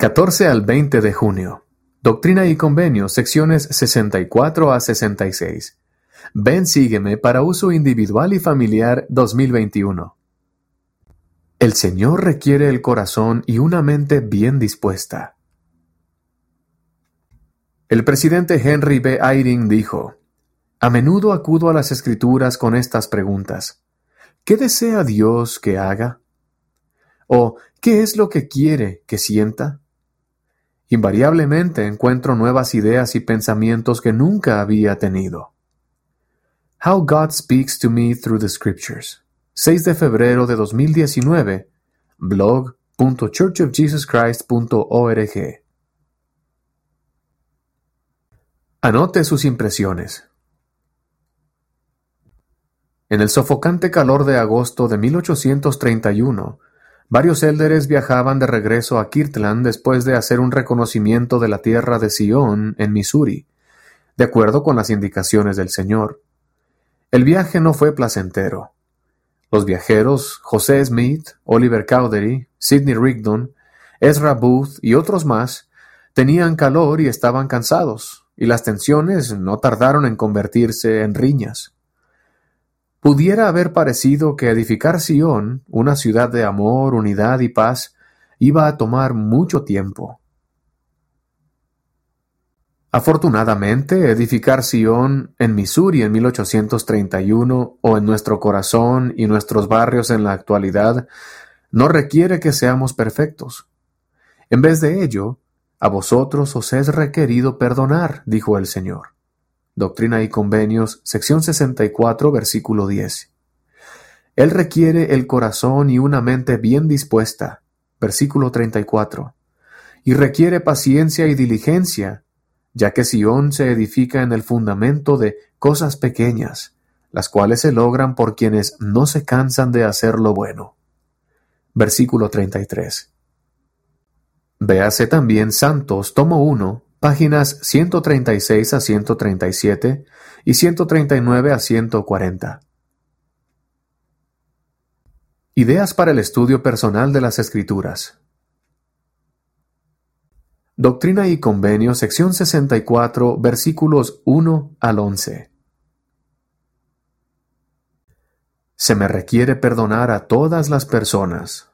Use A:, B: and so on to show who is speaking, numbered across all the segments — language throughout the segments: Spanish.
A: 14 al 20 de junio. Doctrina y Convenios, secciones 64 a 66. Ven, sígueme para uso individual y familiar 2021. El Señor requiere el corazón y una mente bien dispuesta. El presidente Henry B. Eyring dijo: "A menudo acudo a las Escrituras con estas preguntas. ¿Qué desea Dios que haga? ¿O qué es lo que quiere que sienta?" Invariablemente encuentro nuevas ideas y pensamientos que nunca había tenido. How God Speaks to Me Through the Scriptures. 6 de febrero de 2019. blog.churchofjesuschrist.org. Anote sus impresiones. En el sofocante calor de agosto de 1831, varios élderes viajaban de regreso a Kirtland después de hacer un reconocimiento de la tierra de Sion, en Missouri, de acuerdo con las indicaciones del Señor. El viaje no fue placentero. Los viajeros, José Smith, Oliver Cowdery, Sidney Rigdon, Ezra Booth y otros más, tenían calor y estaban cansados, y las tensiones no tardaron en convertirse en riñas. Pudiera haber parecido que edificar Sion, una ciudad de amor, unidad y paz, iba a tomar mucho tiempo. Afortunadamente, edificar Sion en Missouri en 1831 o en nuestro corazón y nuestros barrios en la actualidad no requiere que seamos perfectos. En vez de ello, a vosotros os es requerido perdonar, dijo el Señor. Doctrina y Convenios, sección 64, versículo 10. Él requiere el corazón y una mente bien dispuesta, versículo 34. Y requiere paciencia y diligencia, ya que Sion se edifica en el fundamento de cosas pequeñas, las cuales se logran por quienes no se cansan de hacer lo bueno. Versículo 33. Véase también Santos, tomo 1, páginas 136 a 137 y 139 a 140. Ideas para el estudio personal de las Escrituras. Doctrina y Convenios, sección 64, versículos 1 al 11. Se me requiere perdonar a todas las personas.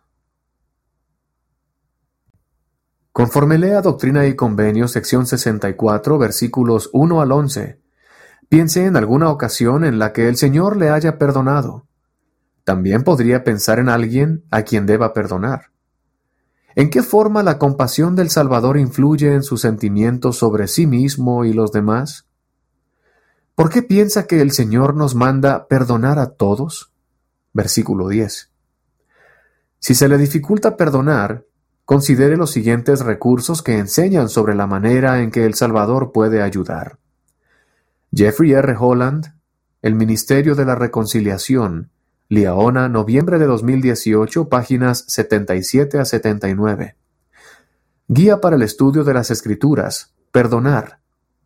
A: Conforme lea Doctrina y Convenios, sección 64, versículos 1 al 11, piense en alguna ocasión en la que el Señor le haya perdonado. También podría pensar en alguien a quien deba perdonar. ¿En qué forma la compasión del Salvador influye en sus sentimientos sobre sí mismo y los demás? ¿Por qué piensa que el Señor nos manda perdonar a todos? Versículo 10. Si se le dificulta perdonar, considere los siguientes recursos que enseñan sobre la manera en que el Salvador puede ayudar. Jeffrey R. Holland, El Ministerio de la Reconciliación, Liaona, noviembre de 2018, páginas 77 a 79. Guía para el estudio de las Escrituras, Perdonar,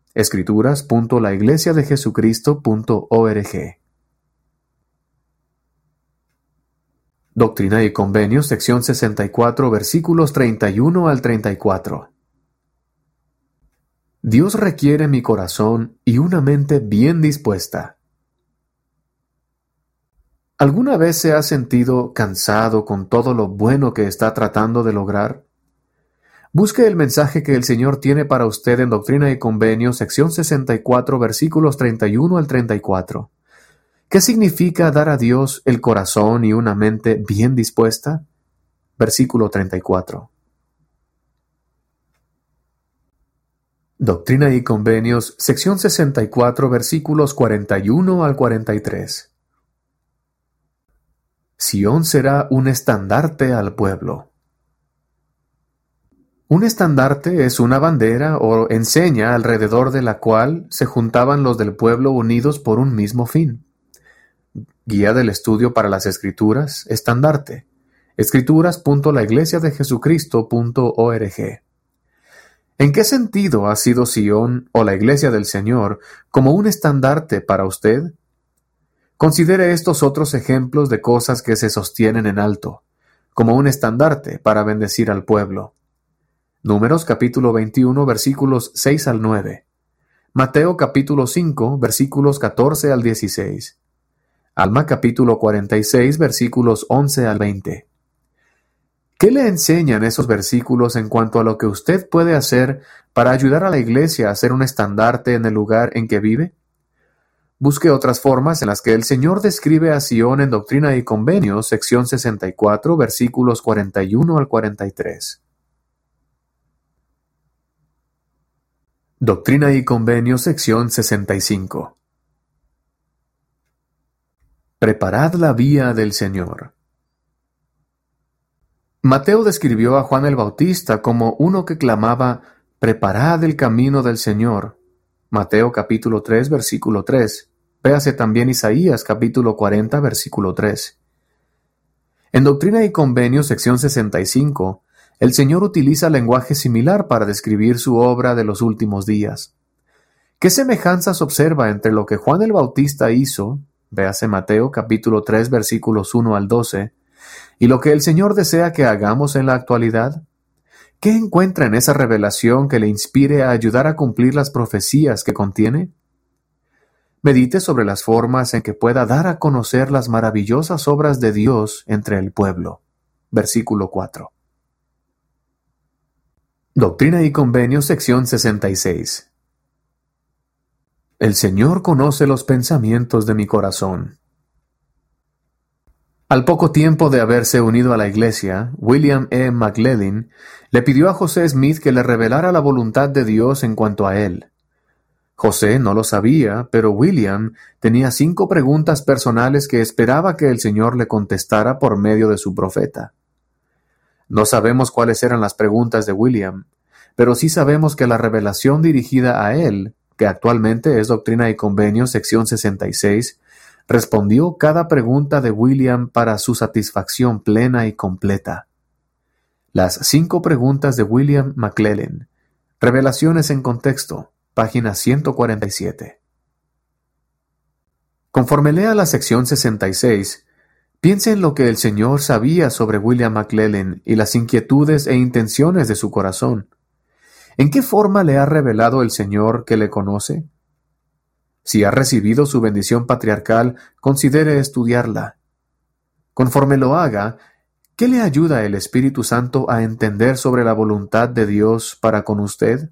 A: escrituras.laiglesiadejesucristo.org. Doctrina y Convenios, sección 64, versículos 31 al 34. Dios requiere mi corazón y una mente bien dispuesta. ¿Alguna vez se ha sentido cansado con todo lo bueno que está tratando de lograr? Busque el mensaje que el Señor tiene para usted en Doctrina y Convenios, sección 64, versículos 31 al 34. ¿Qué significa dar a Dios el corazón y una mente bien dispuesta? Versículo 34. Doctrina y Convenios, sección 64, versículos 41 al 43. Sion será un estandarte al pueblo. Un estandarte es una bandera o enseña alrededor de la cual se juntaban los del pueblo unidos por un mismo fin. Guía del estudio para las Escrituras, estandarte. escrituras.laiglesiadejesucristo.org. ¿En qué sentido ha sido Sion o la Iglesia del Señor como un estandarte para usted? Considere estos otros ejemplos de cosas que se sostienen en alto, como un estandarte para bendecir al pueblo. Números capítulo 21, versículos 6 al 9. Mateo capítulo 5, versículos 14 al 16. Alma capítulo 46, versículos 11 al 20. ¿Qué le enseñan esos versículos en cuanto a lo que usted puede hacer para ayudar a la iglesia a ser un estandarte en el lugar en que vive? Busque otras formas en las que el Señor describe a Sion en Doctrina y Convenios, sección 64, versículos 41 al 43. Doctrina y Convenios, sección 65. Preparad la vía del Señor. Mateo describió a Juan el Bautista como uno que clamaba, «Preparad el camino del Señor». Mateo capítulo 3, versículo 3. Véase también Isaías capítulo 40, versículo 3. En Doctrina y Convenios, sección 65, el Señor utiliza lenguaje similar para describir su obra de los últimos días. ¿Qué semejanzas observa entre lo que Juan el Bautista hizo, véase Mateo capítulo 3, versículos 1 al 12, y lo que el Señor desea que hagamos en la actualidad? ¿Qué encuentra en esa revelación que le inspire a ayudar a cumplir las profecías que contiene? Medite sobre las formas en que pueda dar a conocer las maravillosas obras de Dios entre el pueblo. Versículo 4. Doctrina y Convenios, sección 66. El Señor conoce los pensamientos de mi corazón. Al poco tiempo de haberse unido a la iglesia, William E. McLellin le pidió a José Smith que le revelara la voluntad de Dios en cuanto a él. José no lo sabía, pero William tenía 5 preguntas personales que esperaba que el Señor le contestara por medio de su profeta. No sabemos cuáles eran las preguntas de William, pero sí sabemos que la revelación dirigida a él, que actualmente es Doctrina y Convenios, sección 66, respondió cada pregunta de William para su satisfacción plena y completa. Las 5 preguntas de William McLellin. Revelaciones en contexto, página 147. Conforme lea la sección 66, piense en lo que el Señor sabía sobre William McLellin y las inquietudes e intenciones de su corazón. ¿En qué forma le ha revelado el Señor que le conoce? Si ha recibido su bendición patriarcal, considere estudiarla. Conforme lo haga, ¿qué le ayuda el Espíritu Santo a entender sobre la voluntad de Dios para con usted?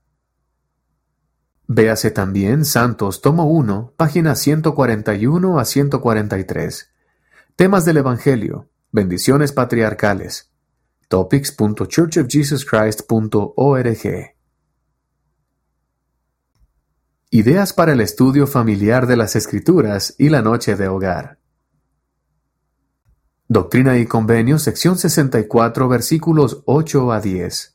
A: Véase también Santos, tomo 1, páginas 141 a 143. Temas del Evangelio, bendiciones patriarcales. topics.churchofjesuschrist.org. Ideas para el estudio familiar de las Escrituras y la noche de hogar. Doctrina y Convenios, sección 64, versículos 8 a 10.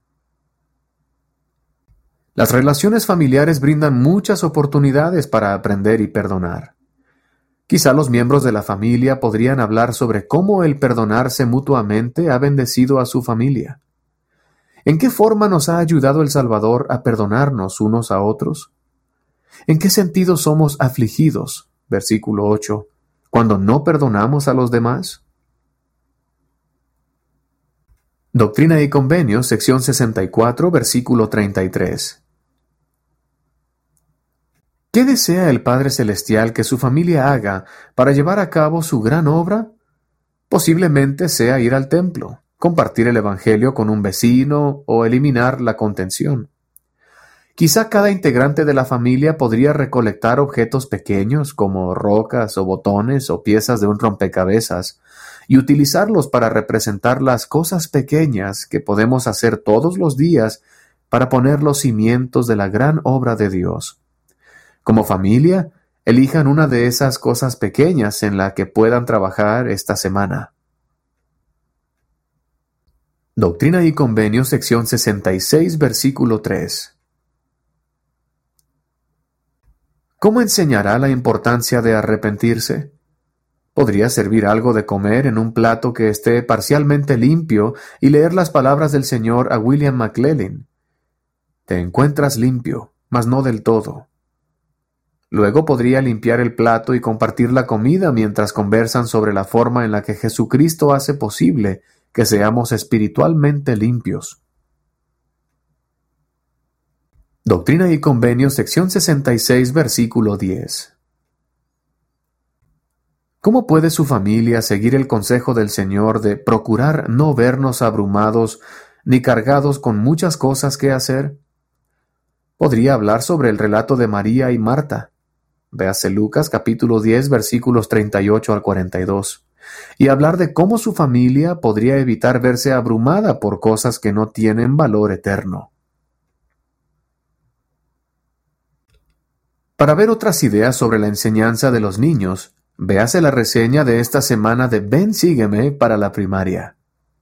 A: Las relaciones familiares brindan muchas oportunidades para aprender y perdonar. Quizá los miembros de la familia podrían hablar sobre cómo el perdonarse mutuamente ha bendecido a su familia. ¿En qué forma nos ha ayudado el Salvador a perdonarnos unos a otros? ¿En qué sentido somos afligidos, versículo 8, cuando no perdonamos a los demás? Doctrina y Convenios, sección 64, versículo 33. ¿Qué desea el Padre Celestial que su familia haga para llevar a cabo su gran obra? Posiblemente sea ir al templo, compartir el Evangelio con un vecino o eliminar la contención. Quizá cada integrante de la familia podría recolectar objetos pequeños como rocas o botones o piezas de un rompecabezas y utilizarlos para representar las cosas pequeñas que podemos hacer todos los días para poner los cimientos de la gran obra de Dios. Como familia, elijan una de esas cosas pequeñas en la que puedan trabajar esta semana. Doctrina y Convenios, sección 66, versículo 3. ¿Cómo enseñará la importancia de arrepentirse? Podría servir algo de comer en un plato que esté parcialmente limpio y leer las palabras del Señor a William McLellin. Te encuentras limpio, mas no del todo. Luego podría limpiar el plato y compartir la comida mientras conversan sobre la forma en la que Jesucristo hace posible que seamos espiritualmente limpios. Doctrina y Convenios, sección 66, versículo 10. ¿Cómo puede su familia seguir el consejo del Señor de procurar no vernos abrumados ni cargados con muchas cosas que hacer? Podría hablar sobre el relato de María y Marta. Véase Lucas capítulo 10 versículos 38 al 42. Y hablar de cómo su familia podría evitar verse abrumada por cosas que no tienen valor eterno. Para ver otras ideas sobre la enseñanza de los niños, véase la reseña de esta semana de Ven Sígueme para la primaria.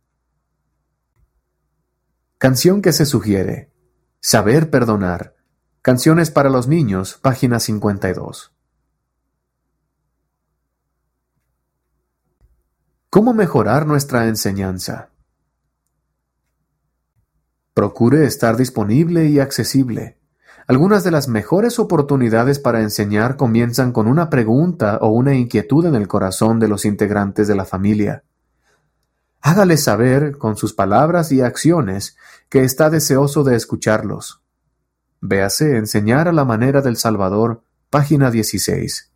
A: Canción que se sugiere: Saber perdonar. Canciones para los niños, página 52. ¿Cómo mejorar nuestra enseñanza? Procure estar disponible y accesible. Algunas de las mejores oportunidades para enseñar comienzan con una pregunta o una inquietud en el corazón de los integrantes de la familia. Hágales saber, con sus palabras y acciones, que está deseoso de escucharlos. Véase Enseñar a la manera del Salvador, página 16.